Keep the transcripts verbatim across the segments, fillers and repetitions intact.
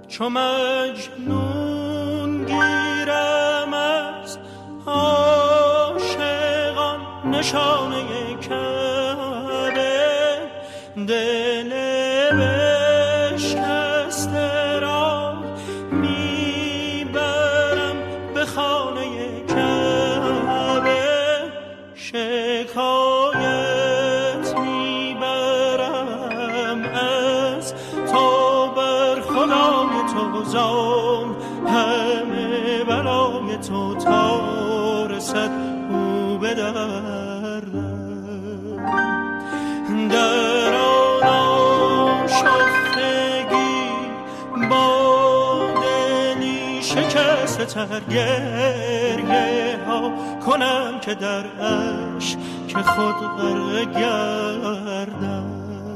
چو مجنون گیرم از عاشقان نشانه کعبه، دل بشکسته را میبرم به خانه کعبه، شکایت میبرم از تو بر خدای تو زان، همه برای تو تا رسد او به دردم. در آن آشفتگی با دلی شکسته تر گریه ها کنم که در اشک که خود غرق گردم.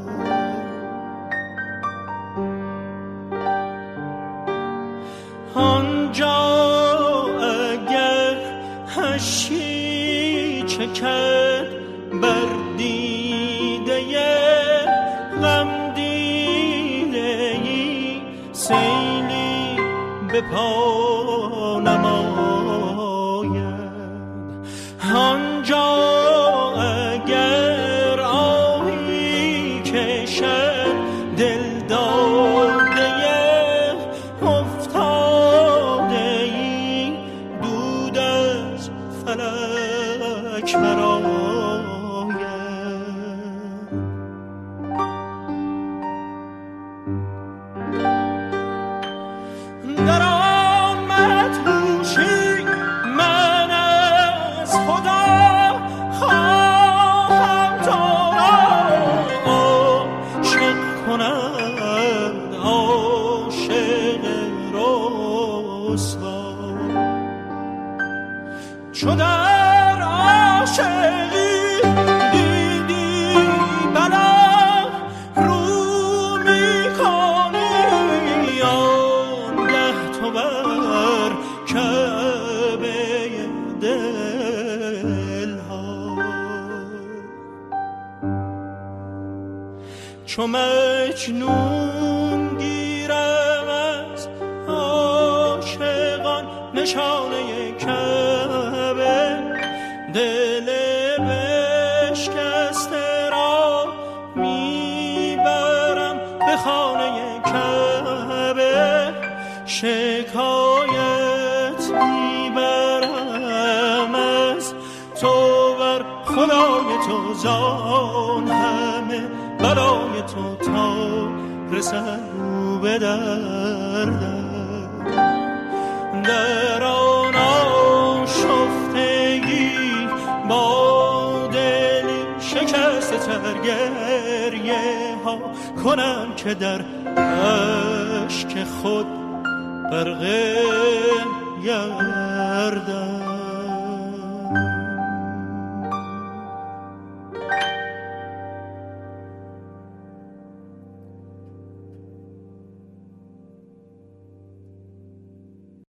آنجا اگر هشی چکد بر دیده غم دیده‌ای، سیلی به پا نماید. آنجا اگر آهی کشد دل داده افتاده‌ای، دود از فلک برآید. در آمد هوشی من از خدا خواهم تو را عاشق کند عاشق رسوا. چو در عاشقی دیدی بلا رو میکنی، آنگه تو بر کعبه دلها. چو مجنون گیرم از عاشقان نشانه کعبه، دل بشکسته را میبرم به خانه کعبه، شکایت میبرم از تو بر خدای تو زان، همه برای تو تا رسد او به دردم. در آن آشفتگی با دلی شکسته تر گریه ها کنم که در اشک خود غرق گردم.